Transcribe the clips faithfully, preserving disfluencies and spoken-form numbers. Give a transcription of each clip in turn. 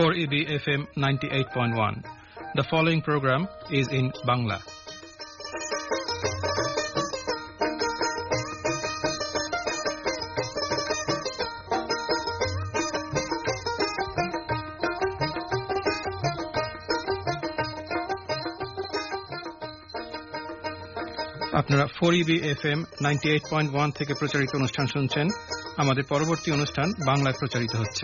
four E B F M ninety-eight point one. The following program is in Bangla. আপনারা four E B F M ninety eight point one থেকে প্রচারিত অনুষ্ঠান শুনছেন। আমাদের পরবর্তী অনুষ্ঠান বাংলায় প্রচারিত হচ্ছে।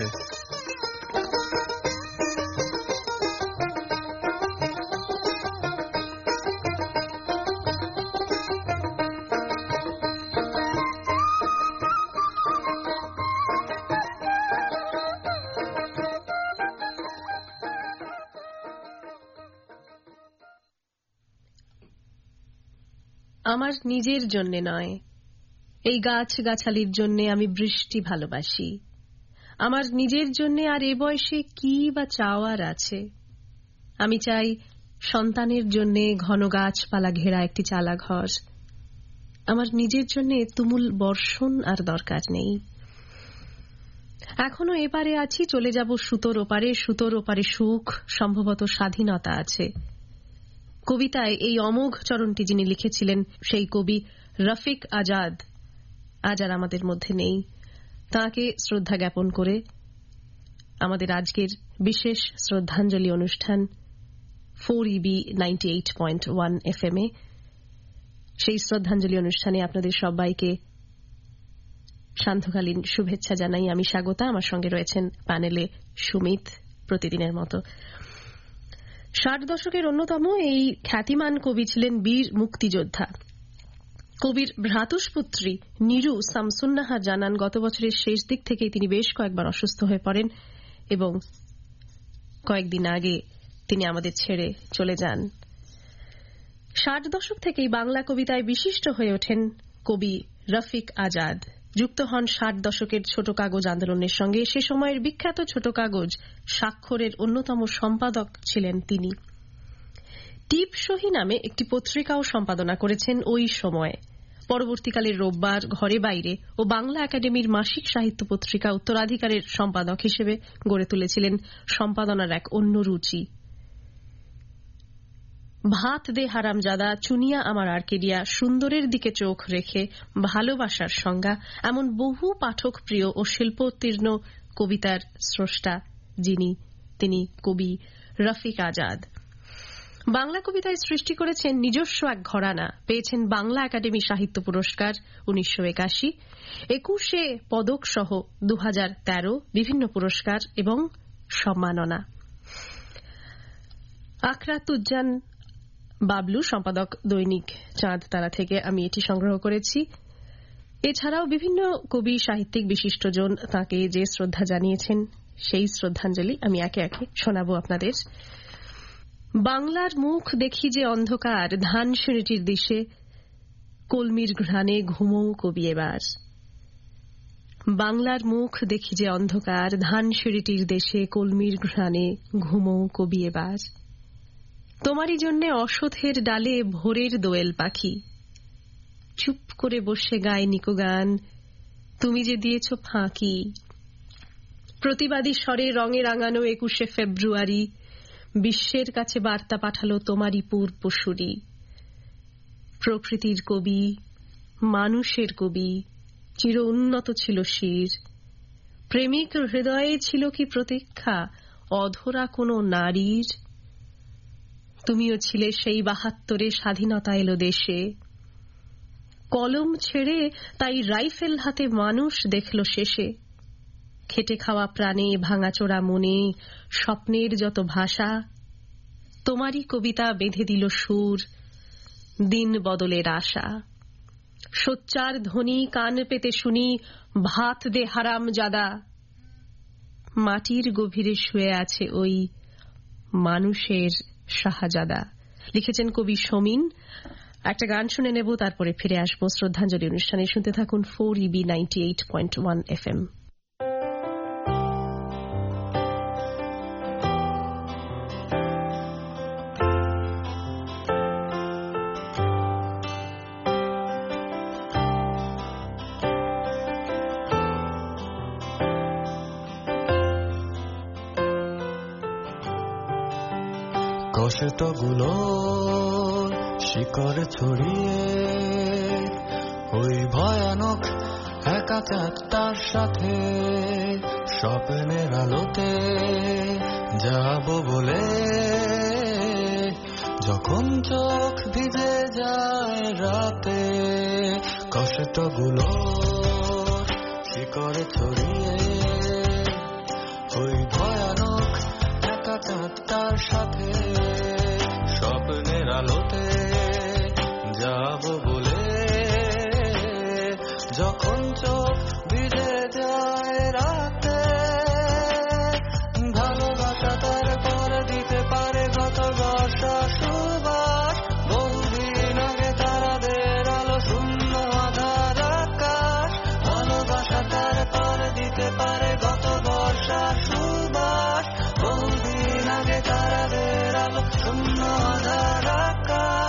আমার নিজের জন্য নয়, এই গাছ গাছালির জন্য আমি বৃষ্টি ভালোবাসি। আমার নিজের জন্য আর এ বয়সে কি বা চাওয়ার আছে। আমি চাই সন্তানের জন্য ঘন গাছপালা ঘেরা একটি চালা ঘর। আমার নিজের জন্য তুমুল বর্ষণ আর দরকার নেই। এখনো এপারে আছি, চলে যাব সুতোর ওপারে। সুতোর ওপারে সুখ, সম্ভবত স্বাধীনতা আছে। কবিতায় এই অমোঘ চরণটি যিনি লিখেছিলেন সেই কবি রফিক আজাদ আজ আর আমাদের মধ্যে নেই। তাঁকে শ্রদ্ধা জ্ঞাপন করে আমাদের আজকের বিশেষ শ্রদ্ধাঞ্জলি অনুষ্ঠান four E B ninety eight point one F M এ। সেই শ্রদ্ধাঞ্জলি অনুষ্ঠানে আপনাদের সবাইকে সান্ধ্যকালীন শুভেচ্ছা জানাই। আমি স্বাগতা। আমার সঙ্গে রয়েছেন প্যানেলে সুমিত, প্রতিদিনের মতো। ষাট দশকের অন্যতম এই খ্যাতিমান কবি ছিলেন বীর মুক্তিযোদ্ধা। কবির ভ্রাতুষ্পুত্রী নিরু শামসুন্নাহার জানান, গত বছরের শেষ দিক থেকেই তিনি বেশ কয়েকবার অসুস্থ হয়ে পড়েন এবং কয়েকদিন আগে তিনি আমাদের ছেড়ে চলে যান। ষাট দশক থেকেই বাংলা কবিতায় বিশিষ্ট হয়ে ওঠেন কবি রফিক আজাদ। যুক্ত হন ষাট দশকের ছোট কাগজ আন্দোলনের সঙ্গে। সে সময়ের বিখ্যাত ছোট কাগজ স্বাক্ষরের অন্যতম সম্পাদক ছিলেন তিনি। টিপসহি নামে একটি পত্রিকাও সম্পাদনা করেছেন ওই সময়। পরবর্তীকালে রোববার, ঘরে বাইরে ও বাংলা একাডেমির মাসিক সাহিত্য পত্রিকা উত্তরাধিকারের সম্পাদক হিসেবে গড়ে তুলেছিলেন সম্পাদনার এক অন্য রুচি। ভাত দে হারামজাদা, চুনিয়া আমার আর্কেডিয়া, সুন্দরের দিকে চোখ রেখে, ভালোবাসার সংজ্ঞা, এমন বহু পাঠক প্রিয় ও শিল্পোত্তীর্ণ কবিতার স্রষ্টা যিনি, তিনি কবি রফিক আজাদ। বাংলা কবিতায় সৃষ্টি করেছেন নিজস্ব এক ঘরানা। পেয়েছেন বাংলা একাডেমি সাহিত্য পুরস্কার উনিশশো একাশি, একুশে পদক সহ দু হাজার তেরো বিভিন্ন পুরস্কার এবং সম্মাননা। আকরাতুজ্জান বাবলু, সম্পাদক দৈনিক চাঁদ তারা থেকে আমি এটি সংগ্রহ করেছি। এছাড়াও বিভিন্ন কবি, সাহিত্যিক বিশিষ্টজন তাঁকে যে শ্রদ্ধা জানিয়েছেন সেই শ্রদ্ধাঞ্জলি আমি একে একে শোনাবো আপনাদের। বাংলার মুখ দেখি যে অন্ধকার, ধান সিঁড়িটির দিশে, কলমির ঘ্রাণে ঘুমো কবি এবার। বাংলার মুখ দেখি যে অন্ধকার, ধান সিঁড়িটির দেশে, কলমির ঘ্রাণে ঘুমো কবি এবার। তোমারই জন্যে অসথের ডালে ভোরের দোয়েল পাখি, চুপ করে বসে গায় নিকো গান, তুমি যে দিয়েছ ফাঁকি। প্রতিবাদী স্বরে রঙে রাঙানো একুশে ফেব্রুয়ারি, বিশ্বের কাছে বার্তা পাঠালো তোমারই পূর্বসূরি। প্রকৃতির কবি, মানুষের কবি, চির উন্নত ছিল শির। প্রেমিক হৃদয়ে ছিল কি প্রতীক্ষা, অধরা কোনো নারীর। তুমিও ছিলে সেই বাহাত্তরে, স্বাধীনতা এলো দেশে। কলম ছেড়ে তাই রাইফেল হাতে মানুষ দেখল শেষে। খেটে খাওয়া প্রাণে, ভাঙাচোরা মনে, স্বপ্নের যত ভাষা, তোমারই কবিতা বেঁধে দিল সুর, দিন বদলের আশা। সোচ্চার ধ্বনি কান পেতে শুনি, ভাত দে হারামজাদা। মাটির গভীরে শুয়ে আছে ওই মানুষের শাহজাদা। লিখেছেন কবি সমীন। একটা গান শুনে নেব, তারপরে ফিরে আসবো শ্রদ্ধাঞ্জলি অনুষ্ঠানে। শুনতে থাকুন four E B ninety eight point one F M. কষ্টগুলো শিকড় ছড়িয়ে ওই ভয়ানক একা চাঁদটার সাথে স্বপ্নের আলোতে যাব বলে যখন চোখ ভিজে যায় রাতে কষ্টগুলো শিকড় ছড়িয়ে ওই ভয়ানক একা চাঁদটার সাথে স্বপ্নের আলোতে যাব বলে যখন চোখ ভিজে যায় রাতে ভালোবাসা তার পর দিতে পারে গত বর্ষা সুবাস বহুদিন আগে তারাদের আলো শূন্য আধার আকাশ ভালোবাসা তার পর দিতে পারে গত বর্ষা সুবাস বহুদিন আগে তারাদের আলো শূন্য আধার আকাশ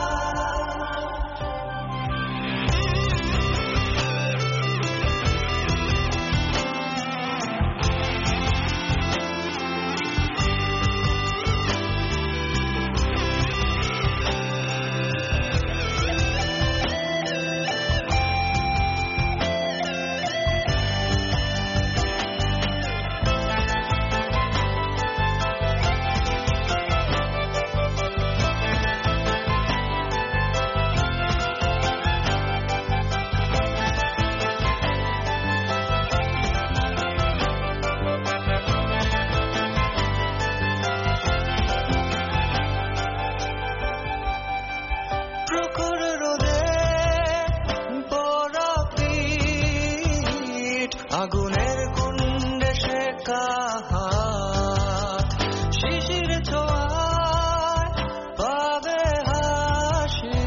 আগুনের কুণ্ডে শেখা হাত শিশির ছোঁয়ায় পাবে হাসি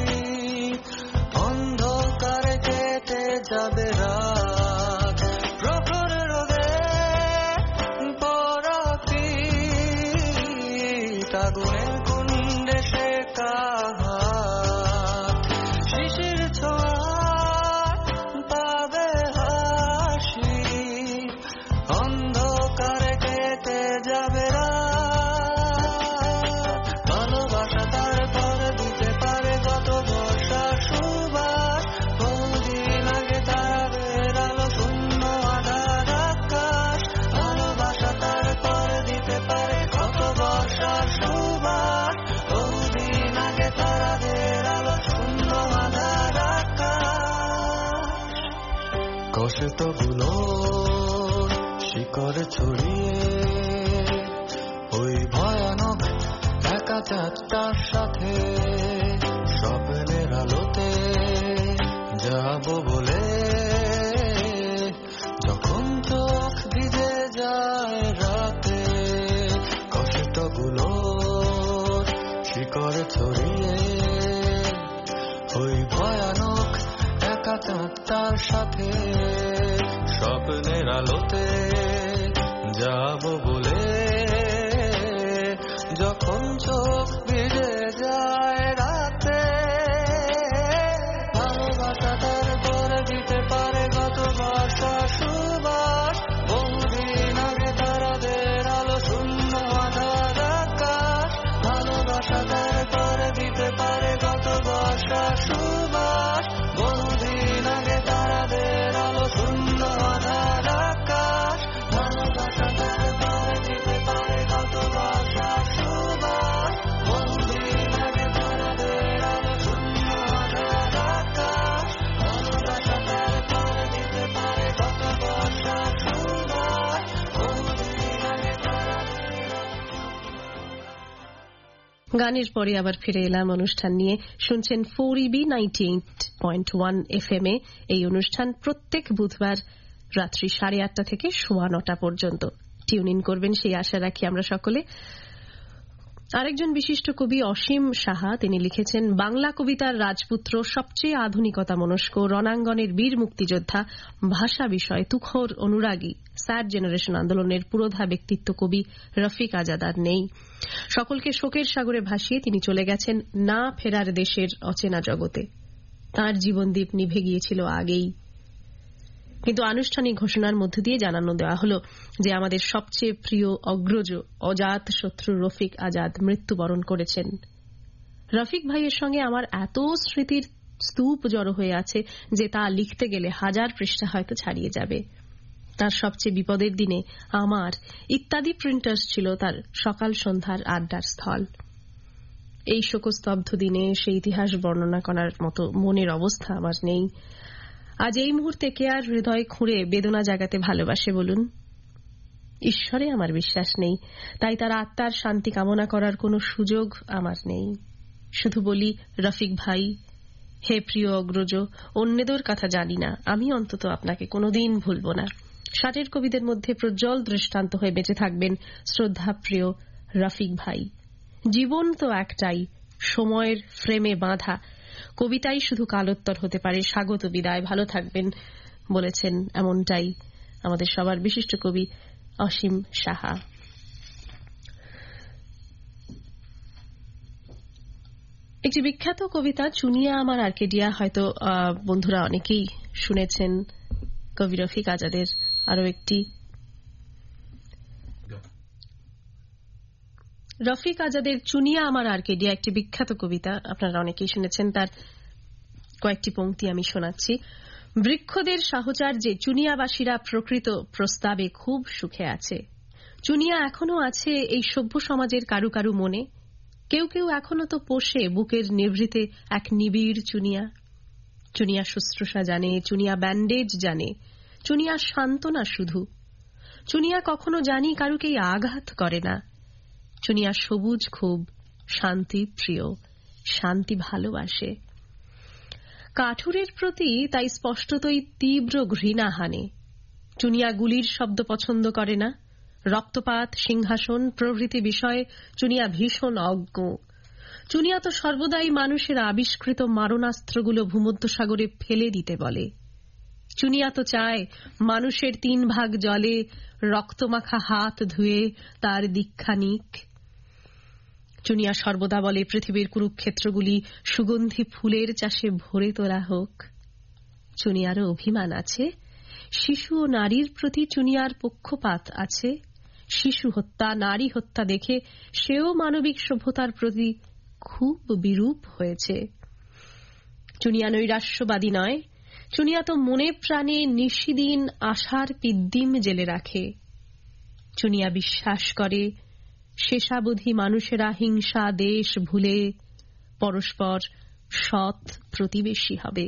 অন্ধকারে কেটে যাবে রাত প্রখর রোদে পড়া পিঠ আগুনের কুণ্ডে শেখা হাত শিশির ছোঁয়ায় পাবে অন্ধকারে কেটে যাবে রাত ভালোবাসা তার পর দিতে পারে গত বর্ষা সুবাস বহুদিন আগে তারাদের আলো শূন্য আধার আকাশ ভালোবাসা তার পর দিতে পারে গত বর্ষা সুবাস বহুদিন আগে তারাদের আলো শূন্য আধার আকাশ কষ্টগুলো শিকড় ছড়িয়ে ওই ভয়ানক একা চাঁদটার সাথে স্বপ্নের আলোতে যাব বলে যখন চোখ ভিজে যায় রাতে কষ্টগুলো শিকড় ছড়িয়ে ওই ভয়ানক একা চাঁদটার সাথে স্বপ্নের আলোতে যাব বলে যখন চোখ ভিজে যায় রাতে ভালোবাসা তার পর দিতে পারে গত বর্ষা সুবাস বহুদিন আগে তারাদের আলো শূন্য আধার আকাশ ভালোবাসা তার পর দিতে পারে গত বর্ষা সুবাস বহুদিন আগে তারাদের আলো শূন্য আধার আকাশ ভালোবাসা তার পর দিতে পারে গত বর্ষা সুবাস বহুদিন আগে তারাদের আলো শূন্য আধার আকাশ ভালোবাসা তার পর দিতে পারে গত বর্ষা সুবাস বহুদিন আগে গানের পরে আবার ফিরে এলাম অনুষ্ঠান নিয়ে শুনছেন four E B ninety eight point one F M এ এই অনুষ্ঠান প্রত্যেক বুধবার রাত্রি সাড়ে আটটা থেকে সোয়া নটা পর্যন্ত টিউন ইন করবেন সেই আশা রাখি আমরা সকলে। আরেকজন বিশিষ্ট কবি অসীম সাহা তিনি লিখেছেন বাংলা কবিতার রাজপুত্র সবচেয়ে আধুনিকতা মনস্ক রণাঙ্গনের বীর মুক্তিযোদ্ধা ভাষা বিষয় তুখোর অনুরাগী স্যাড জেনারেশন আন্দোলনের পুরোধা ব্যক্তিত্ব কবি রফিক আজাদ আর নেই। সকলকে শোকের সাগরে ভাসিয়ে তিনি চলে গেছেন না ফেরার দেশের অচেনা জগতে। তাঁর জীবনদীপ নিভে গিয়েছিল আগেই। কিন্তু আনুষ্ঠানিক ঘোষণার মধ্য দিয়ে জানানো দেওয়া হলো যে আমাদের সবচেয়ে প্রিয় অগ্রজ অজাত শত্রু রফিক আজাদ মৃত্যুবরণ করেছেন। রফিক ভাইয়ের সঙ্গে আমার এত স্মৃতির স্তূপ জড়ো হয়ে আছে যে তা লিখতে গেলে হাজার পৃষ্ঠা হয়তো ছাড়িয়ে যাবে। তার সবচেয়ে বিপদের দিনে আমার ইত্যাদি প্রিন্টার্স ছিল তার সকাল সন্ধ্যার আড্ডার স্থল। এই শোকস্তব্ধ দিনে সেই ইতিহাস বর্ণনা করার মতো মনের অবস্থা আমার নেই। আজ এই মুহূর্তে কে আর হৃদয় খুঁড়ে বেদনা জাগাতে ভালোবাসে বলুন? ঈশ্বরে আমার বিশ্বাস নেই, তাই তার আত্মার শান্তি কামনা করার কোনো সুযোগ আমার নেই। শুধু বলি, রফিক ভাই, হে প্রিয় অগ্রজ, অন্যদের কথা জানি না, আমি অন্তত আপনাকে কোনোদিন ভুলব না। ষাটের কবিদের মধ্যে প্রজ্জ্বল দৃষ্টান্ত হয়ে বেঁচে থাকবেন শ্রদ্ধাপ্রিয় রফিক ভাই। জীবন তো একটাই, সময়ের ফ্রেমে বাঁধা। কবিতাই শুধু কালোত্তর হতে পারে। স্বাগত বিদায়, ভালো থাকবেন বলেছেন এমনটাই আমাদের সবার বিশিষ্ট কবি অসীম সাহা। একটি বিখ্যাত কবিতা চুনিয়া আমার আর্কেডিয়া, হয়তো বন্ধুরা অনেকেই শুনেছেন কবি রফিক আজাদের। আরো একটি রফিক আজাদের চুনিয়া আমার আর্কেডিয়া একটি বিখ্যাত কবিতা, আপনারা অনেকেই শুনেছেন। তার কয়েকটি পংক্তি আমি শোনাচ্ছি। বৃক্ষদের সাহচর্যে চুনিয়াবাসীরা প্রকৃত প্রস্তাবে খুব সুখে আছে। চুনিয়া এখনো আছে এই সভ্য সমাজের কারু কারু মনে। কেউ কেউ এখনো তো পোষে বুকের নিভৃতে এক নিবিড় চুনিয়া। চুনিয়া শুশ্রূষা জানে, চুনিয়া ব্যান্ডেজ জানে, চুনিয়া সান্ত্বনা শুধু। চুনিয়া কখনো জানি কারুকেই আঘাত করে না। চুনিয়া সবুজ খুব, শান্তি প্রিয়, শান্তি ভালোবাসে। কাঠুরের প্রতি তাই স্পষ্টতই তীব্র ঘৃণা হানে। চুনিয়া গুলির শব্দ পছন্দ করে না। রক্তপাত, সিংহাসন প্রভৃতি বিষয়ে চুনিয়া ভীষণ অজ্ঞ। চুনিয়া তো সর্বদাই মানুষের আবিষ্কৃত মারণাস্ত্রগুলো ভূমধ্যসাগরে ফেলে দিতে বলে। চুনিয়া তো চায় মানুষের তিন ভাগ জলে রক্তমাখা হাত ধুয়ে তার দীক্ষা নিক। চুনিয়া সর্বদা বলে পৃথিবীর কুরুক্ষেত্রগুলি সুগন্ধি ফুলের চাষে ভরে তোলা হোক। চুনিয়ারও অভিমান আছে। শিশু ও নারীর প্রতি চুনিয়ার পক্ষপাত আছে। শিশু হত্যা, নারী হত্যা দেখে সেও মানবিক সভ্যতার প্রতি খুব বিরূপ হয়েছে। চুনিয়া নৈরাশ্যবাদী নয়। চুনিয়া তো মনে প্রাণে নিশিদিন আশার পিদ্দিম জেলে রাখে। চুনিয়া বিশ্বাস করে শেষাবধি মানুষেরা হিংসা দেশ ভুলে পরস্পর সৎ প্রতিবেশী হবে।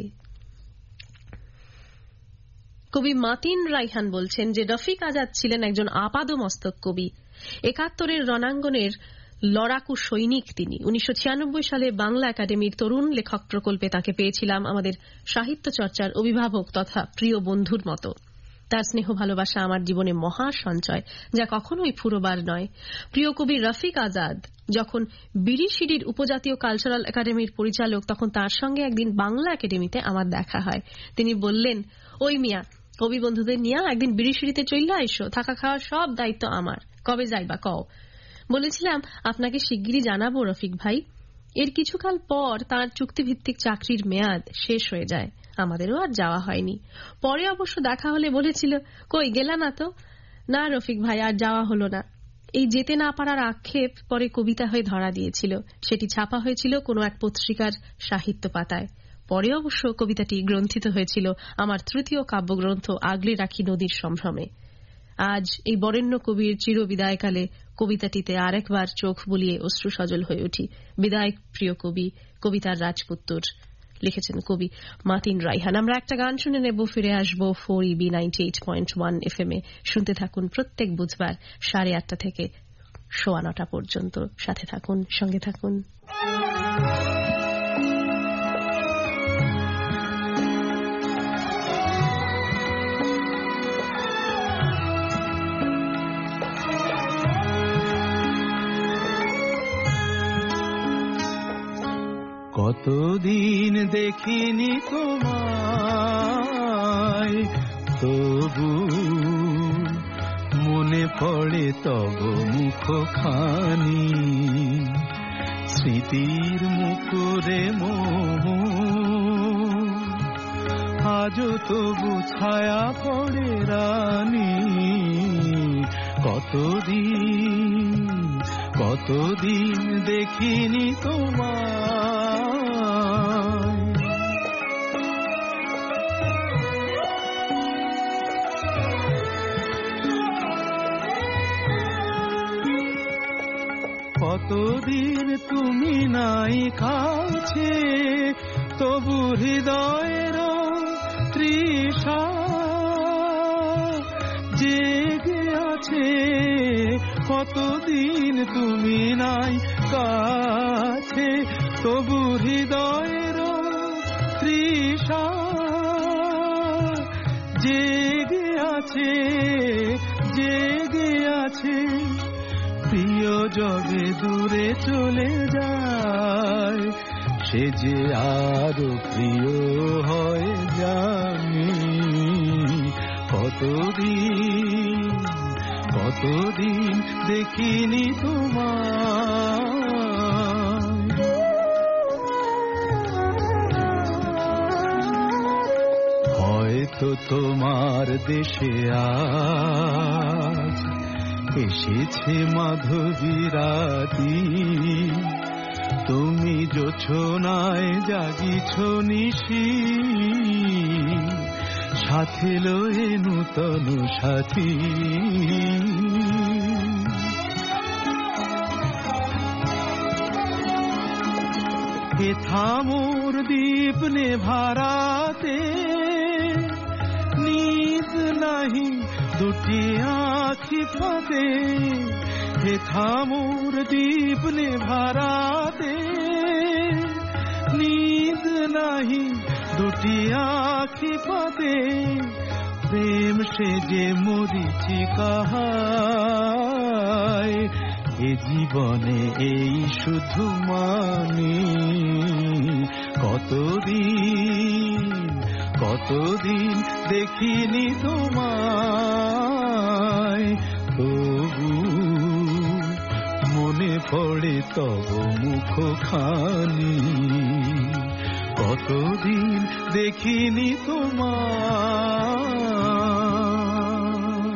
কবি মাতিন রাইহান বলছেন যে রফিক আজাদ ছিলেন একজন আপাদমস্তক কবি। একাত্তরের রণাঙ্গনের লড়াকু সৈনিক তিনি। উনিশশো ছিয়ানব্বই সালে বাংলা একাডেমির তরুণ লেখক প্রকল্পে তাকে পেয়েছিলাম আমাদের সাহিত্য চর্চার অভিভাবক তথা প্রিয় বন্ধুর মতো। তার স্নেহ ভালোবাসা আমার জীবনে মহা সঞ্চয়, যা কখনোই ফুরোবার নয়। প্রিয় কবি রফিক আজাদ যখন বিরিশিরির উপজাতীয় কালচারাল একাডেমির পরিচালক, তখন তার সঙ্গে একদিন বাংলা একাডেমিতে আমার দেখা হয়। তিনি বললেন, ওই মিয়া, কবি বন্ধুদের নিয়ে একদিন বিরিশিরিতে চইলা আইসো, থাকা খাওয়ার সব দায়িত্ব আমার, কবে যাইবা কও। বলেছিলাম, আপনাকে শিগগিরই জানাবো রফিক ভাই। এর কিছুকাল পর তার চুক্তিভিত্তিক চাকরির মেয়াদ শেষ হয়ে যায়। আমাদেরও আর যাওয়া হয়নি। পরে অবশ্য দেখা হলে বলেছিল, কই গেলা না তো? না রফিক ভাই, আর যাওয়া হলো না। এই যেতে না পারার আক্ষেপ পরে কবিতা হয়ে ধরা দিয়েছিল। সেটি ছাপা হয়েছিল কোনো এক পত্রিকার সাহিত্য পাতায়। পরে অবশ্য কবিতাটি গ্রন্থিত হয়েছিল আমার তৃতীয় কাব্যগ্রন্থ আগলে রাখি নদীর সম্ভ্রমে। আজ এই বরেণ্য কবির চিরবিদায়কালে কবিতাটিতে আরেকবার চোখ বুলিয়ে অশ্রু সজল হয়ে উঠি। বিদায় প্রিয় কবি, কবিতার রাজপুত্তর। লিখেছেন কবি মাতিন রাইহান। আমরা একটা গান শুনে নেব, ফিরে আসবো four E B ninety eight point one F M এ। শুনতে থাকুন প্রত্যেক বুধবার সাড়ে আটটা থেকে সোয়া নটা পর্যন্ত। সাথে থাকুন, সঙ্গে থাকুন। কতদিন দেখিনি তোমায়, তবু মনে পড়ে তব মুখখানি। স্মৃতির মুকুরে মোহ আজও তবু ছায়া পড়ে রানী। কতদিন কতদিন দেখিনি তোমায়। কতদিন তুমি নাই কাছে, তবু হৃদয়ের তৃষা জেগে আছে। কতদিন তুমি নাই কাছে, তবু হৃদয়ের তৃষা জেগে আছে, জেগে আছে। প্রিয় জবে দূরে চলে যায়, সে যে আরো প্রিয় হয় জানি। কতদিন কতদিন দেখিনি তোমায়। হয়তো তোমার দেশে আজ এসেছে মাধবী রাতি, তুমি জোছনায় জাগিছ নিশি, সাথে লয়ে নূতন সাথী। হে থামোর দীপ নেভারাতে, নিজ নাহি দুটি আখি পাতে। হে থামোর দীপ নেভারাতে, নিজ নাহি দুটি আখি পাতে। প্রেম সে যে মরিচিকা হায়, এ জীবনে এই শুধু মানি। কতদিন কতদিন দেখিনি তোমায়, তবু মনে পড়ে তব মুখখানি। কতদিন দেখিনি তোমায়।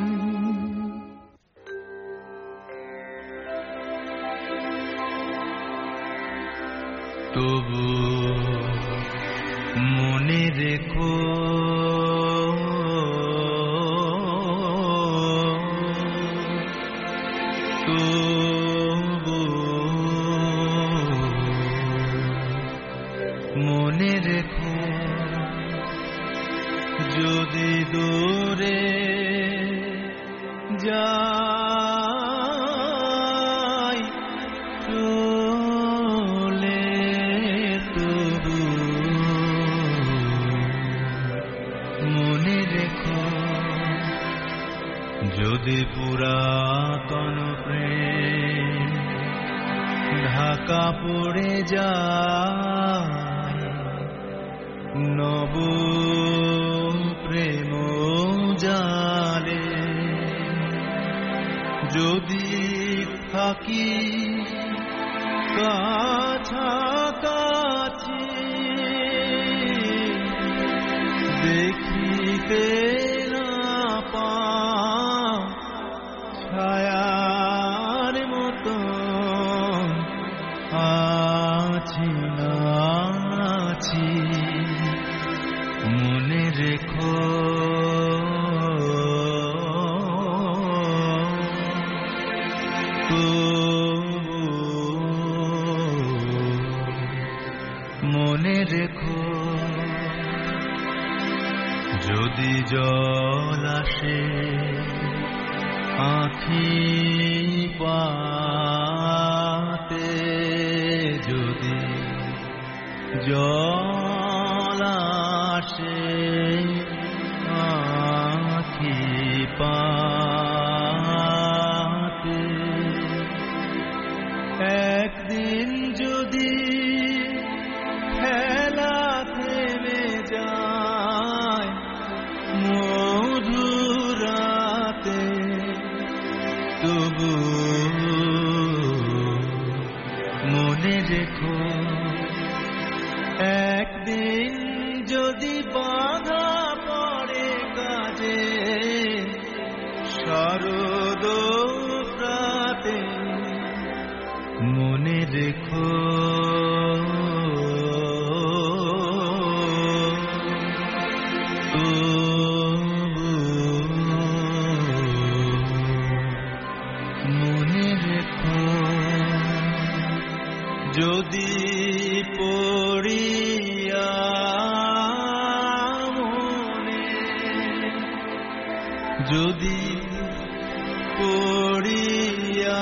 তবু মনে রেখো তবু মনে রেখো, যদি দূরে যাই চলে, তবু মনে রেখো, যদি পুরাতন প্রেম ঢাকা পড়ে যায়, নব প্রেম জালে যদি থাকি কাছাকাছি, দেখিতে না পাও ছায়ার মতো আছি না আছি। মনে রেখো মনে রেখো, যদি জল আসে আঁখি পাতে, যদি জল আসে আঁখি পাতে, একদিন যদি খেলা থেমে যায় মধুরাতে, তবু মনে রেখো, একদিন যদি বাধা রেখো মনে রেখো যদি পড়িয়া মনে যদি পড়িয়া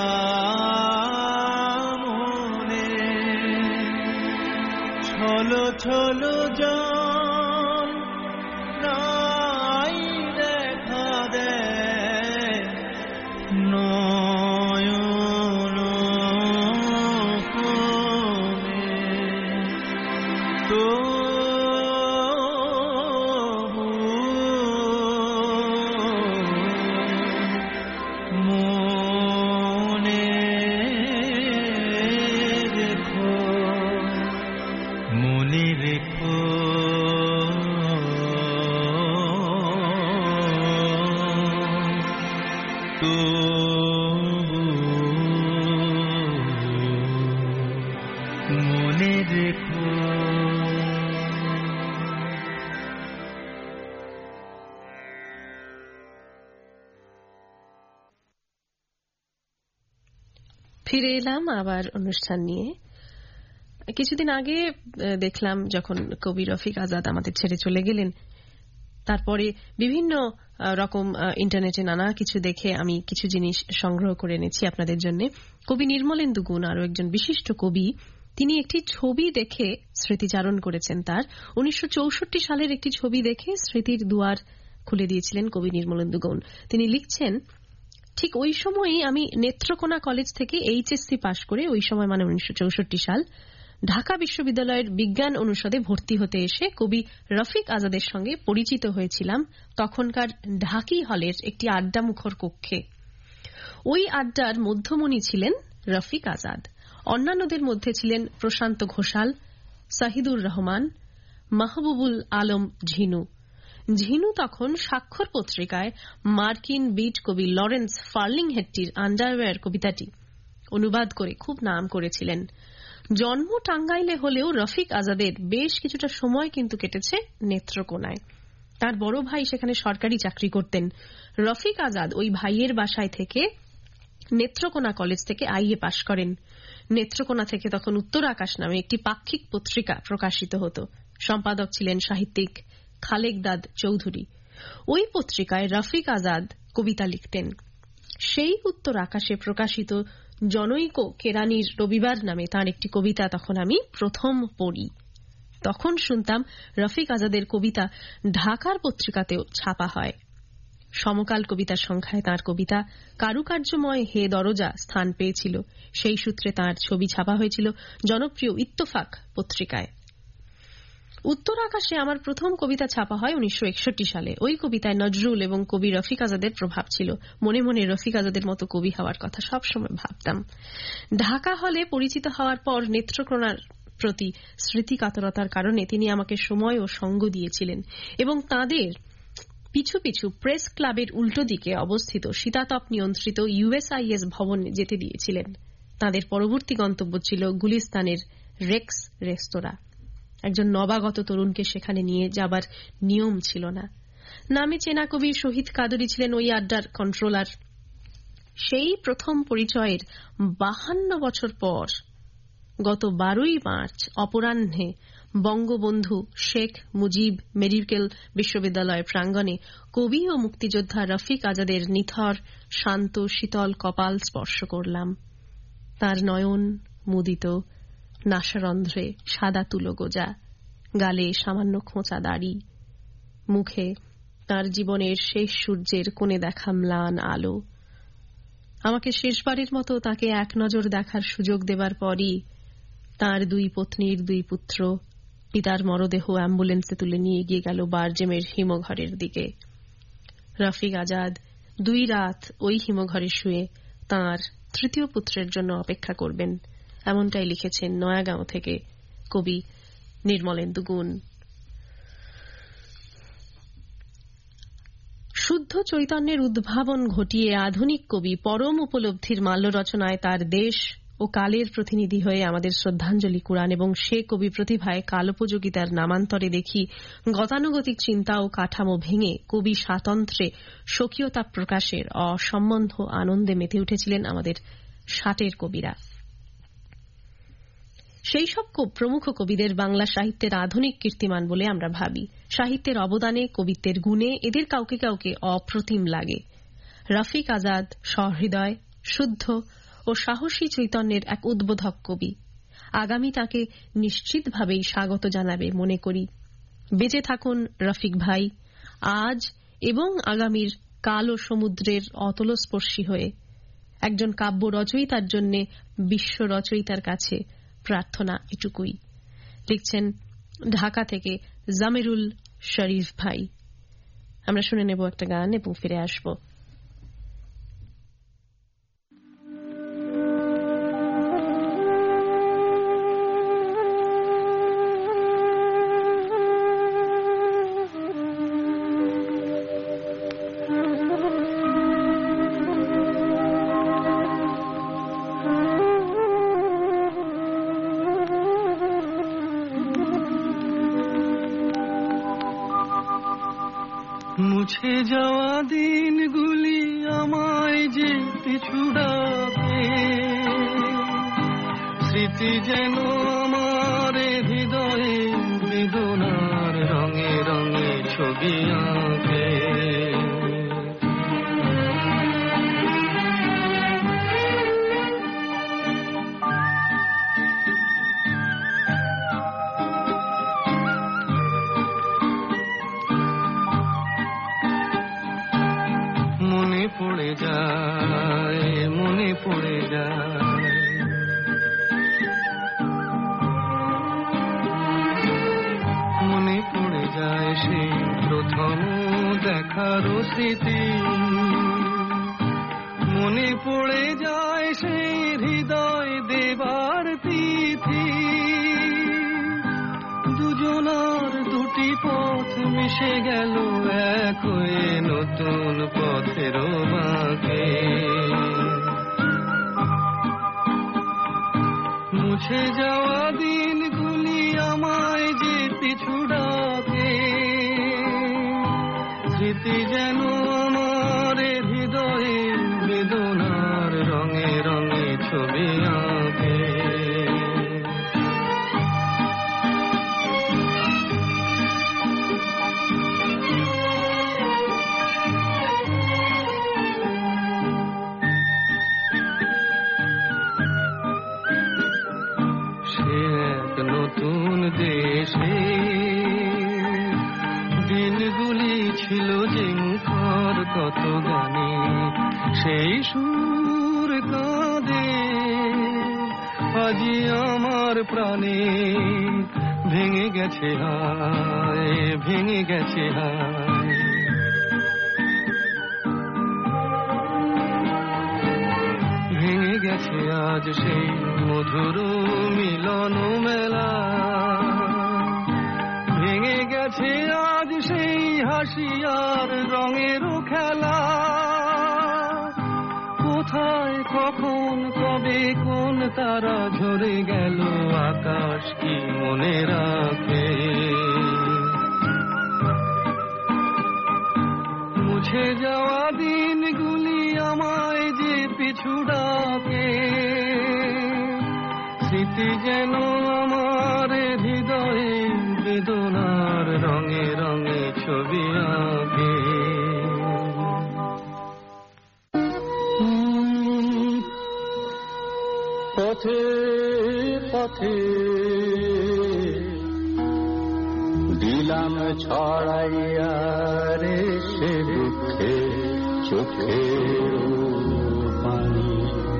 মনে ছলো ছলো জল নাই দেখা দেয় নয়ন কোণে তো মনে রেখো মনে রেখো তো মনে রেখো ফিরে এলাম আবার অনুষ্ঠান নিয়ে। কিছুদিন আগে দেখলাম যখন কবি রফিক আজাদ আমাদের ছেড়ে চলে গেলেন, তারপরে বিভিন্ন রকম ইন্টারনেটে নানা কিছু দেখে আমি কিছু জিনিস সংগ্রহ করে এনেছি আপনাদের জন্য। কবি নির্মলেন্দু গুণ আরো একজন বিশিষ্ট কবি, তিনি একটি ছবি দেখে স্মৃতিচারণ করেছেন। তার উনিশশো চৌষট্টি সালের একটি ছবি দেখে স্মৃতির দুয়ার খুলে দিয়েছিলেন কবি নির্মলেন্দু গুণ। তিনি লিখছেন, ঠিক ওই সময়ই আমি নেত্রকোনা কলেজ থেকে এইচএসসি পাশ করে, ওই সময় মানে উনিশশো চৌষট্টি সাল, ঢাকা বিশ্ববিদ্যালয়ের বিজ্ঞান অনুষদে ভর্তি হতে এসে কবি রফিক আজাদের সঙ্গে পরিচিত হয়েছিলাম তখনকার ঢাকি হলের একটি আড্ডামুখর কক্ষে। ওই আড্ডার মধ্যমণি ছিলেন রফিক আজাদ। অন্যান্যদের মধ্যে ছিলেন প্রশান্ত ঘোষাল, সাহিদুর রহমান, মাহবুবুল আলম ঝিনু। ঝিনু তখন স্বাক্ষর পত্রিকায় মার্কিন বিট কবি লরেন্স ফার্লিংহেডটির আন্ডারওয়্যার কবিতাটি অনুবাদ করে খুব নাম করেছিলেন। জন্ম টাঙ্গাইলে হলেও রফিক আজাদের বেশ কিছুটা সময় কিন্তু কেটেছে নেত্রকোনায়। তার বড় ভাই সেখানে সরকারি চাকরি করতেন। রফিক আজাদ ওই ভাইয়ের বাসায় থেকে নেত্রকোনা কলেজ থেকে আইএ পাশ করেন। নেত্রকোনা থেকে তখন উত্তর আকাশ নামে একটি পাক্ষিক পত্রিকা প্রকাশিত হতো। সম্পাদক ছিলেন সাহিত্যিক খালেকদাদ চৌধুরী। ওই পত্রিকায় রফিক আজাদ কবিতা লিখতেন। সেই উত্তর আকাশে প্রকাশিত জনৈক কেরানির রবিবার নামে তার একটি কবিতা তখন আমি প্রথম পড়ি। তখন শুনতাম রফিক আজাদের কবিতা ঢাকার পত্রিকাতেও ছাপা হয়। সমকাল কবিতার সংখ্যায় তাঁর কবিতা কারুকার্যময় হে দরজা স্থান পেয়েছিল। সেই সূত্রে তাঁর ছবি ছাপা হয়েছিল জনপ্রিয় ইত্তেফাক পত্রিকায়। উত্তর আকাশে আমার প্রথম কবিতা ছাপা হয় উনিশশো একষট্টি সালে। ওই কবিতায় নজরুল এবং কবি রফিক আজাদের প্রভাব ছিল। মনে মনে রফিক আজাদের মতো কবি হওয়ার কথা সবসময় ভাবতাম। ঢাকা হলে পরিচিত হওয়ার পর নেত্রকোনার প্রতি স্মৃতিকাতরতার কারণে তিনি আমাকে সময় ও সঙ্গ দিয়েছিলেন এবং তাঁদের পিছু পিছু প্রেস ক্লাবের উল্টো দিকে অবস্থিত শীতাতপ নিয়ন্ত্রিত ইউএসআইএস ভবনে যেতে দিয়েছিলেন। তাঁদের পরবর্তী গন্তব্য ছিল গুলিস্তানের রেক্স রেস্তোরাঁ। একজন নবাগত তরুণকে সেখানে নিয়ে যাবার নিয়ম ছিল না। নামে চেনা কবি শহীদ কাদরী ছিলেন ওই আড্ডার কন্ট্রোলার। সেই প্রথম পরিচয়ের বাহান্ন বছর পর গত বারোই মার্চ অপরাহ্নে বঙ্গবন্ধু শেখ মুজিব মেডিকেল বিশ্ববিদ্যালয় প্রাঙ্গণে কবি ও মুক্তিযোদ্ধা রফিক আজাদের নিথর শান্ত শীতল কপাল স্পর্শ করলাম। তার নয়ন মুদিত, নাসারন্ধ্রে সাদা তুলো গোজা, গালে সামান্য খোঁচা দাড়ি, মুখে তার জীবনের শেষ সূর্যের কোণে দেখা ম্লান আলো। আমাকে শেষবারের মতো তাকে এক নজর দেখার সুযোগ দেবার পরই তার দুই পত্নীর দুই পুত্র পিতার মরদেহ অ্যাম্বুলেন্সে তুলে নিয়ে গিয়ে গেল বারজেমের হিমঘরের দিকে। রফিক আজাদ দুই রাত ওই হিমঘরে শুয়ে তাঁর তৃতীয় পুত্রের জন্য অপেক্ষা করবেন, এমনটাই লিখেছেন নয়াগাঁও থেকে কবি নির্মলেন্দু গুণ। শুদ্ধ চৈতন্যের উদ্ভাবন ঘটিয়ে আধুনিক কবি পরম উপলব্ধির মাল্য রচনায় তার দেশ ও ও কালের প্রতিনিধি হয়ে আমাদের শ্রদ্ধাঞ্জলি কুড়ান এবং সে কবি প্রতিভায় কালোপযোগিতার নামান্তরে দেখি গতানুগতিক চিন্তা ও কাঠামো ভেঙে কবি স্বাতন্ত্র্যে স্বকীয়তা প্রকাশের অসম্বন্ধ আনন্দে মেতে উঠেছিলেন আমাদের ষাটের কবিরা। সেই সব প্রমুখ কবিদের বাংলা সাহিত্যের আধুনিক কীর্তিমান বলে আমরা ভাবি। সাহিত্যের অবদানে, কবিত্বের গুণে এদের কাউকে কাউকে অপ্রতিম লাগে। রফিক আজাদ সহৃদয়, শুদ্ধ ও সাহসী চৈতন্যের এক উদ্বোধক কবি। আগামী তাকে নিশ্চিতভাবেই স্বাগত জানাবে মনে করি। বেঁচে থাকুন রফিক ভাই, আজ এবং আগামীর কাল ও সমুদ্রের অতলস্পর্শী হয়ে। একজন কাব্য রচয়িতার জন্য বিশ্ব রচয়িতার কাছে প্রার্থনা এটুকুই। লিখছেন ঢাকা থেকে জামিরুল শরীফ ভাই। আমরা শুনে নেব একটা গান এবং ফিরে আসব। মুছে যাওয়া দিনগুলি আমায় যে পিছু ডাকে, স্মৃতি যেন আমার হৃদয়ে বেদনার রঙে রঙে ছবি আঁকে। মনে পড়ে যায়, মনে পড়ে যায়, মনে পড়ে যায় সেই প্রথম দেখার স্মৃতি। মনে পড়ে যায় সেই হৃদয় দেবার তিথি। দুজনার দুটি পথ মিশে গেল এক হয়ে নতুন পথের বাঁকে। মুছে যাওয়া দিনগুলি আমায় যে পিছু ডাকে, স্মৃতি যেন আমার হৃদয়ে বেদনার রঙে রঙে ছবি আঁকে। নতুন দেশে দিনগুলি ছিল যে মুখর কত গানে, সেই সুর কাঁদে আজি আমার প্রাণে। ভেঙে গেছে হায়, ভেঙে গেছে হায়, ভেঙে গেছে আজ সেই মধুর মিলন মেলা। ভেঙে গেছে আজ সেই হাসি আর রঙের খেলা। কোথায় কখন কবে কোন তারা ঝরে গেল আকাশ কি মনে রাখে। মুছে যাওয়া দিনগুলি আমায় যে পিছু ডাকে, স্মৃতি যেন আমার হৃদয়ে বেদনার রঙে রঙে ছবি আঁকে। পথে পথে দিলাম ছড়াইয়া রে সে দুঃখে চোখে পানি।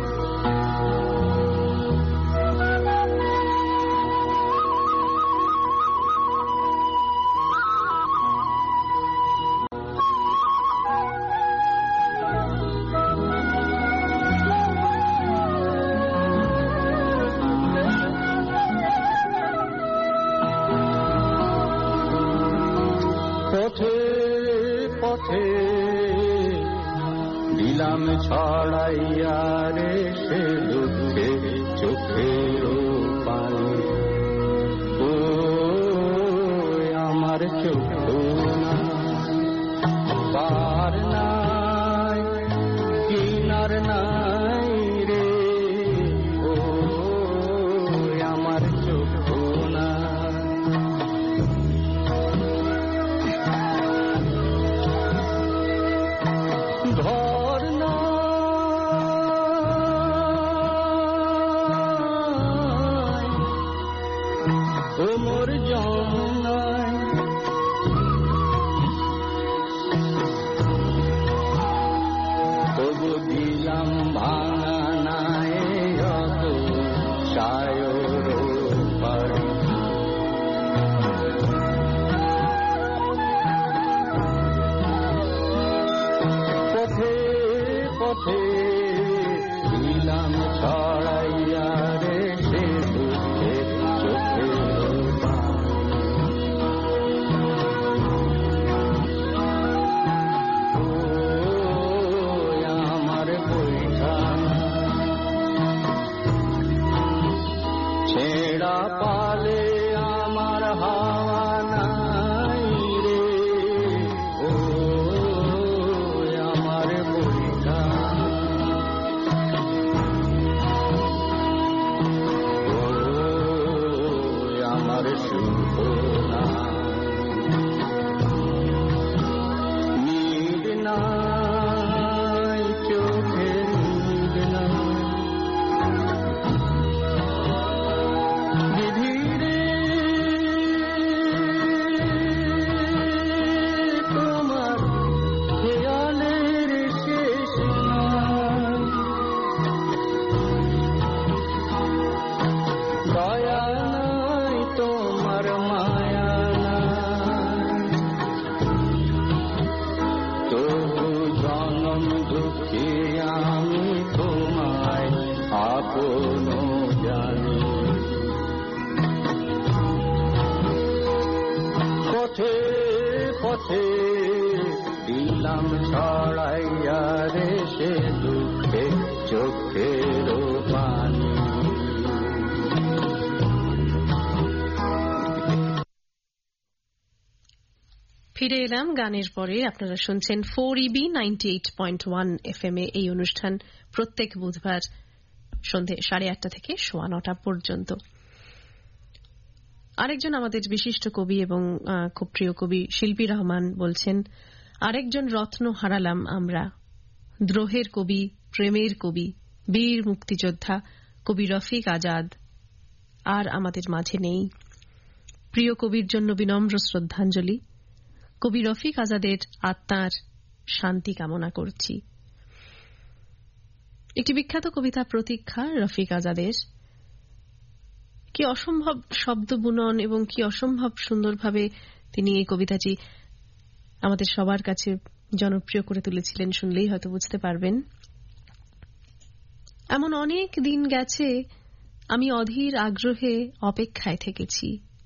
পথে পথে দিলাম ছড়াইয়া রে সে দুঃখে পালে আমার হাওয়া নাই রে, ও আমার বইটা, ও আমার সুখনা, নিদ নাই চোখে, নিদ নাই বিধিরে, তোমার খেয়ালের শেষ নাই, দয়া নাই তোমার মায়া নাই, তবু জনম দুঃখী আমি তোমায় আপন জানি, পথে পথে দিলাম ছড়াইয়া রে সে দুঃখে চোখের পানি। ফিরে এলাম গানের পরে। আপনারা শুনছেন four E B ninety eight point one F M এ। এই অনুষ্ঠান প্রত্যেক বুধবার সন্ধে সাড়ে আটটা থেকে সোয়া নটা পর্যন্ত। আরেকজন আমাদের বিশিষ্ট কবি এবং খুব প্রিয় কবি শিল্পী রহমান বলছেন, আরেকজন রত্ন হারালাম আমরা, দ্রোহের কবি, প্রেমের কবি, বীর মুক্তিযোদ্ধা কবি রফিক আজাদ আর আমাদের মাঝে নেই। প্রিয় কবির জন্য বিনম্র শ্রদ্ধাঞ্জলি। কবি রফিক আজাদের আত্মার শান্তি কামনা করছি। একটি বিখ্যাত কবিতা প্রতীক্ষা রফিক আজাদের। কি অসম্ভব শব্দ বুনন এবং কি অসম্ভব সুন্দরভাবে তিনি এই কবিতাটি আমাদের সবার কাছে জনপ্রিয় করে তুলেছিলেন, শুনলেই হয়তো বুঝতে পারবেন। এমন অনেক দিন গেছে আমি অধীর আগ্রহে অপেক্ষায় থেকেছি,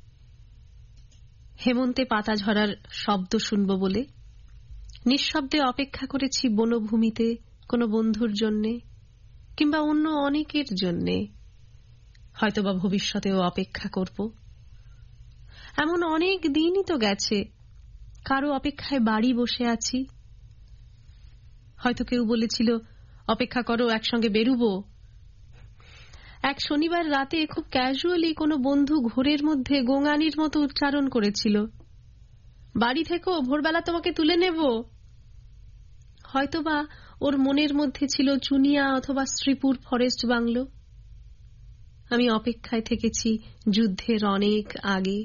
হেমন্তে পাতা ঝরার শব্দ শুনব বলে নিঃশব্দে অপেক্ষা করেছি বনভূমিতে কোনো বন্ধুর জন্যে কিংবা অন্য অনেকের জন্যে, হয়তোবা ভবিষ্যতেও অপেক্ষা করব। এমন অনেক দিনই তো গেছে কারো অপেক্ষায় বাড়ি বসে আছি। হয়তো কেউ বলেছিল অপেক্ষা করো, একসঙ্গে বেরুবো। এক শনিবার রাতে খুব ক্যাজুয়ালি কোনো বন্ধু ঘোরের মধ্যে গোঙানির মতো উচ্চারণ করেছিল, বাড়ি থেকেও ভোরবেলা তোমাকে তুলে নেব। হয়তোবা ওর মনের মধ্যে ছিল চুনিয়া অথবা শ্রীপুর ফরেস্ট বাংলো। আমি অপেক্ষায় থেকেছি যুদ্ধের অনেক আগে।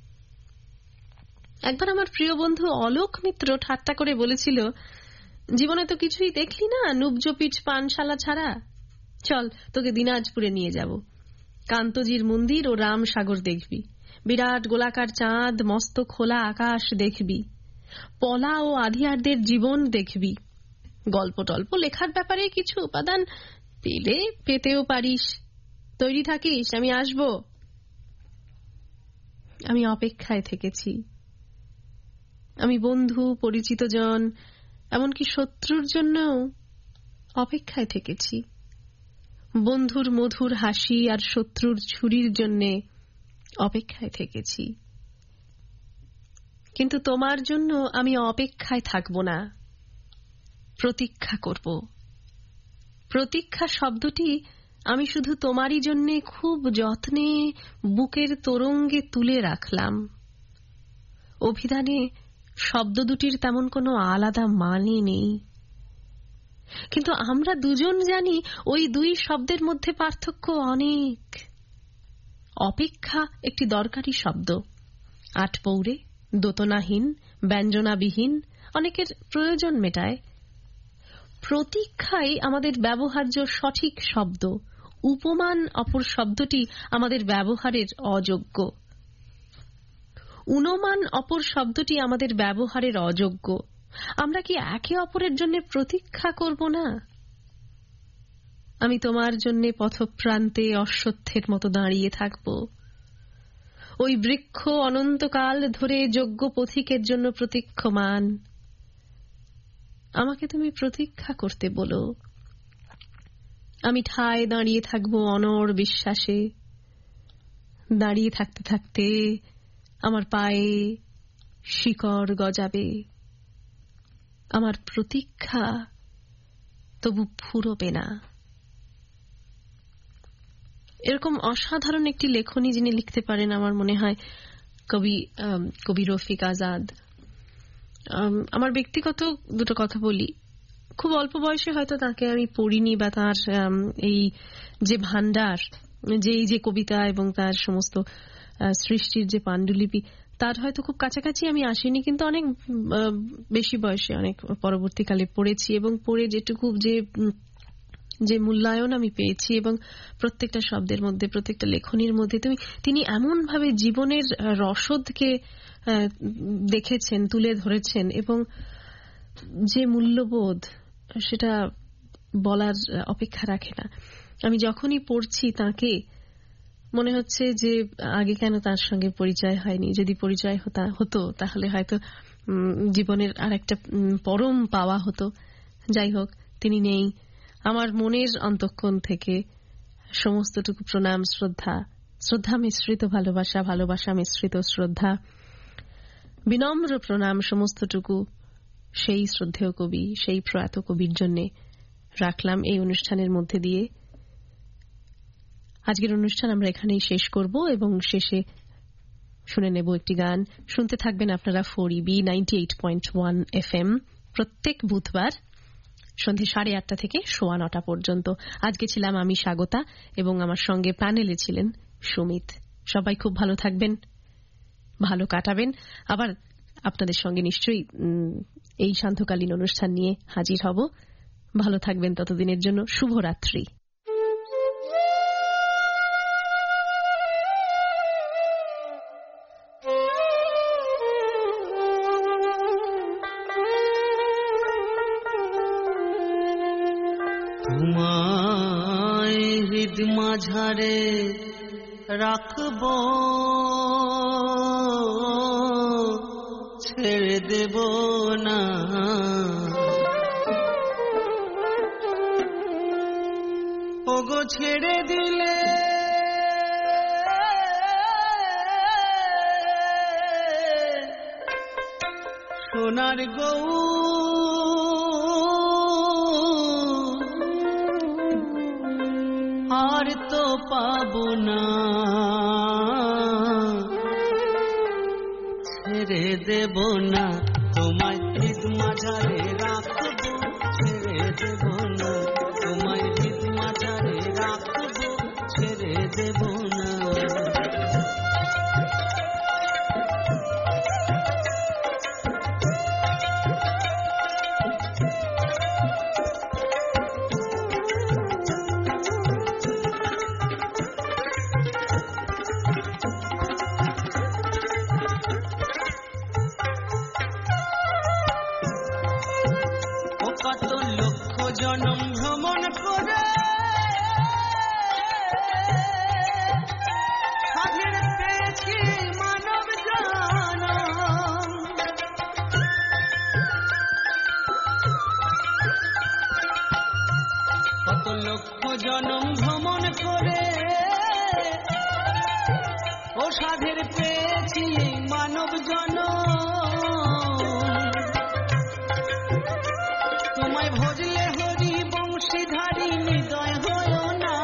একবার আমার প্রিয় বন্ধু অলোক মিত্র ঠাট্টা করে বলেছিল, জীবনে তো কিছুই দেখলি না নুবজোপিঠ পানশালা ছাড়া, চল তোকে দিনাজপুরে নিয়ে যাব। কান্তজির মন্দির ও রামসাগর দেখবি, বিরাট গোলাকার চাঁদ, মস্ত খোলা আকাশ দেখবি, পলা ও আধিয়ারদের জীবন দেখবি। গল্প টল্প লেখার ব্যাপারে কিছু উপাদান পেলে পেতেও পারিস, তৈরি থাকিস, আমি আসব। আমি অপেক্ষায় থেকেছি। আমি বন্ধু, পরিচিত জন, এমনকি শত্রুর জন্যও অপেক্ষায় থেকেছি। বন্ধুর মধুর হাসি আর শত্রুর ছুরির জন্যে অপেক্ষায় থেকেছি। কিন্তু তোমার জন্য আমি অপেক্ষায় থাকব না, প্রতীক্ষা করব। প্রতীক্ষা শব্দটি আমি শুধু তোমারই জন্যে খুব যত্নে বুকের তরঙ্গে তুলে রাখলাম। অভিধানে শব্দ দুটির তেমন কোনো আলাদা মানে নেই, কিন্তু আমরা দুজন জানি ওই দুই শব্দের মধ্যে পার্থক্য অনেক। অপেক্ষা একটি দরকারি শব্দ, আটপৌরে, দোতনাহীন, ব্যঞ্জনাবিহীন, অনেকের প্রয়োজন মেটায়। প্রতীক্ষাই আমাদের ব্যবহার্য সঠিক শব্দ, উপমান অপর শব্দটি আমাদের ব্যবহারের অযোগ্য। উনমান অপর শব্দটি আমাদের ব্যবহারের অযোগ্য। আমরা কি একে অপরের জন্য প্রতীক্ষা করব না? আমি তোমার জন্য পথপ্রান্তে অশ্বত্থের মতো দাঁড়িয়ে থাকব। ওই বৃক্ষ অনন্তকাল ধরে যোগ্য পথিকের জন্য প্রতীক্ষমান। আমাকে তুমি প্রতীক্ষা করতে বলো, আমি ঠায় দাঁড়িয়ে থাকব অনড় বিশ্বাসে। দাঁড়িয়ে থাকতে থাকতে আমার পায়ে শিকড় গজাবে, আমার প্রতীক্ষা তবু ফুরোবে না। এরকম অসাধারণ একটি লেখনী যিনি লিখতে পারেন আমার মনে হয় কবি কবি রফিক আজাদ। আমার ব্যক্তিগত দুটো কথা বলি, খুব অল্প বয়সে হয়তো তাকে আমি পড়িনি বা তার এই যে ভান্ডার, যে এই যে কবিতা এবং তার সমস্ত সৃষ্টির যে পাণ্ডুলিপি, তার হয়তো খুব কাছাকাছি আমি আসিনি, কিন্তু অনেক বেশি বয়সে অনেক পরবর্তীকালে পড়েছি এবং পড়ে যেটুকু যে যে মূল্যায়ন আমি পেয়েছি এবং প্রত্যেকটা শব্দের মধ্যে, প্রত্যেকটা লেখনীর মধ্যে তুমি তিনি এমন ভাবে জীবনের রসদকে দেখেছেন, তুলে ধরেছেন এবং যে মূল্যবোধ সেটা বলার অপেক্ষা রাখে না। আমি যখনই পড়ছি তাকে মনে হচ্ছে যে আগে কেন তার সঙ্গে পরিচয় হয়নি, যদি পরিচয় হতো তাহলে হয়তো জীবনের আর একটা পরম পাওয়া হতো। যাই হোক, তিনি নেই। আমার মনের অন্তঃকোণ থেকে সমস্তটুকু প্রণাম, শ্রদ্ধা, শ্রদ্ধা মিশ্রিত ভালোবাসা, ভালোবাসা মিশ্রিত শ্রদ্ধা, বিনম্র প্রণাম সমস্তটুকু সেই শ্রদ্ধেয় কবি, সেই প্রয়াত কবির জন্য রাখলাম এই অনুষ্ঠানের মধ্যে দিয়ে। আজকের অনুষ্ঠান আমরা এখানেই শেষ করব এবং শেষে শুনে নেব একটি গান। শুনতে থাকবেন আপনারা four E B ninety eight point one F M প্রত্যেক বুধবার সন্ধ্যে সাড়ে আটটা থেকে সোয়া নটা পর্যন্ত। আজকে ছিলাম আমি স্বাগতা এবং আমার সঙ্গে প্যানেলে ছিলেন সুমিত। সবাই খুব ভালো থাকবেন, ভালো কাটাবেন। আবার আপনাদের সঙ্গে নিশ্চয়ই এই সান্ধ্যকালীন অনুষ্ঠান নিয়ে হাজির হব। ভালো থাকবেন ততদিনের জন্য। শুভরাত্রি। তোমায় হৃদ মাঝারে রাখব, ছেড়ে দেব না। ওগো ছেড়ে দিলে সোনার গৌ আর তো পাবো না। ছেড়ে দেব না তোমায় হৃদ মাঝারে রাখবো, ছেড়ে দেব না তোমায় হৃদ মাঝারে রাখবো, ছেড়ে দেব না। জনম ভ্রমণ করে সাধের পেয়েছি মানব জনম, কত লক্ষ জনম ভ্রমণ করে ও সাধের পেয়েছি মানব জনম। তোমায় ভজলে হরি বংশীধারী হৃদয় হয় না,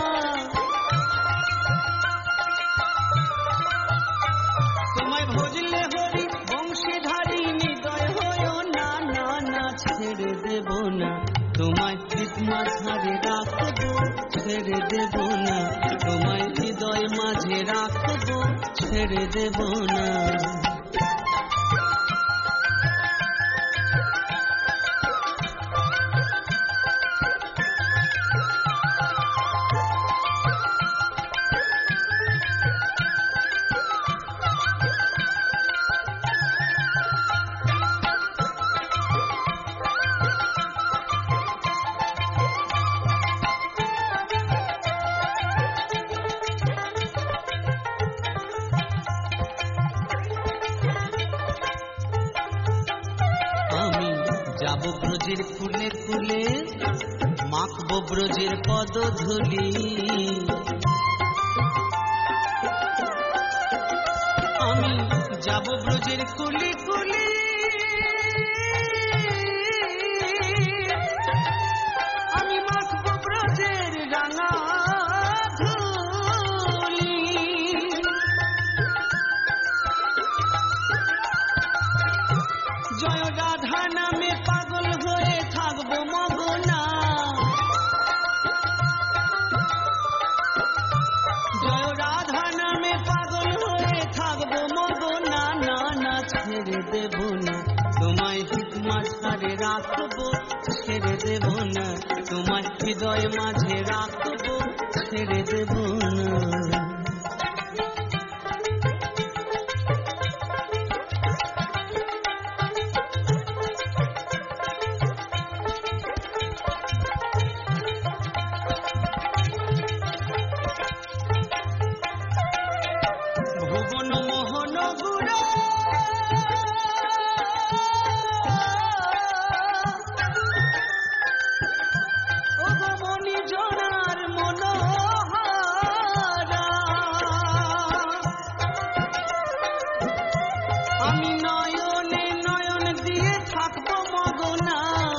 তোমায় ভজলে হরি বংশীধারী হৃদয় হয় না। না না ছেড়ে দেব না তোমায় হৃদ মাঝারে রাখবো, ছেড়ে দেব না তোমায় হৃদয় মাঝে রাখবো, ছেড়ে দেব না। যাব ব্রজের কুলে কুলে, মাখব ব্রজের পদধূলি। যাব ব্রজের কুলি কুলি আমি মাখবো ব্রজের রাঙা ধুলি জয় রাধা নামে পাগল হয়ে থাকবো মগনা জয় রাধা নামে পাগল হয়ে থাকবো মগনা না না ছেড়ে দেব না তোমায় হিত মাঝারে রাখবো ছেড়ে দেব না তোমার হৃদয় মাঝে রাখবো ছেড়ে দেব না ভুবন মোহন গুরু ও মনি জনার মনোহারা আমি নয়নে নয়ন দিয়ে থাকবো মগনা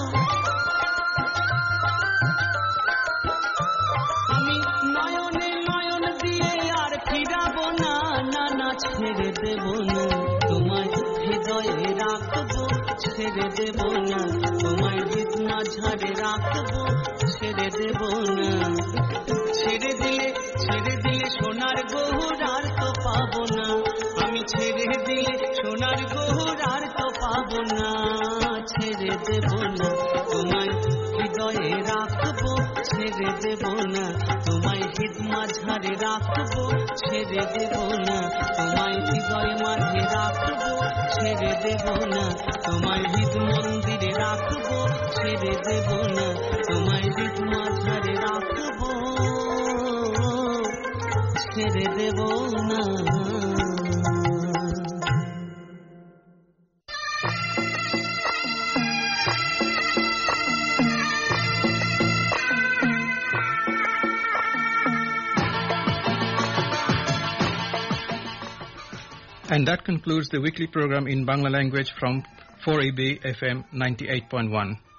আমি নয়নে নয়ন দিয়ে আর ফিরাবো না না না ছেড়ে দেব না তোমায় হৃদয়ে রাখবো ছেড়ে দেব না তোমায় হৃদ মাঝারে রাখবো ছেড়ে দেব না ছেড়ে দিলে ছেড়ে দিলে সোনার গহর আর তো পাবো না আমি ছেড়ে দিলে সোনার গহর আর তো পাবো না ছেড়ে দেব না তোমায় হৃদয়ে রাখবো ছেড়ে দেব না তোমায় হৃদ মাঝারে রাখবো ছেড়ে দেব না তোমায় হৃদয় মাঝে রাখবো ছেড়ে দেব না তোমায় হৃদ মন্দিরে রাখবো ছেড়ে দেব না তোমায় হৃদ মাঝারে রাখবো ছেড়ে দেব না And that concludes the weekly program in Bangla language from four A B F M ninety-eight point one.